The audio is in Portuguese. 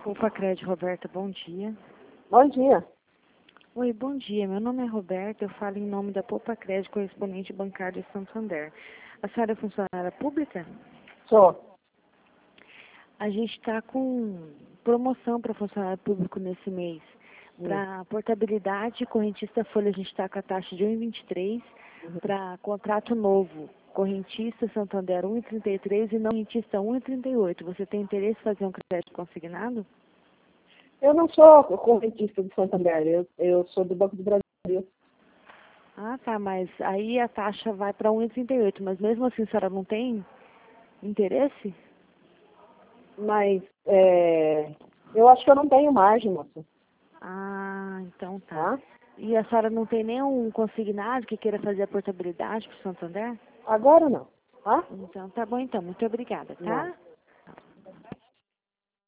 Poupa Crédito, Roberta, bom dia. Bom dia. Oi, bom dia. Meu nome é Roberta, eu falo em nome da Poupa Crédito, correspondente bancário de Santander. A senhora é funcionária pública? Sou. A gente está com promoção para funcionário público nesse mês. Para portabilidade, correntista folha, a gente está com a taxa de 1,23. Para contrato novo, correntista Santander 1,33 e não correntista 1,38. Você tem interesse em fazer um crédito consignado? Eu não sou correntista de Santander, eu sou do Banco do Brasil. Ah, tá, mas aí a taxa vai para 1,38, mas mesmo assim a senhora não tem interesse? Mas eu acho que eu não tenho margem, moça. Ah, então tá. Tá? E a senhora não tem nenhum consignado que queira fazer a portabilidade para o Santander? Agora não. Tá? Então tá bom então, muito obrigada, tá? Não.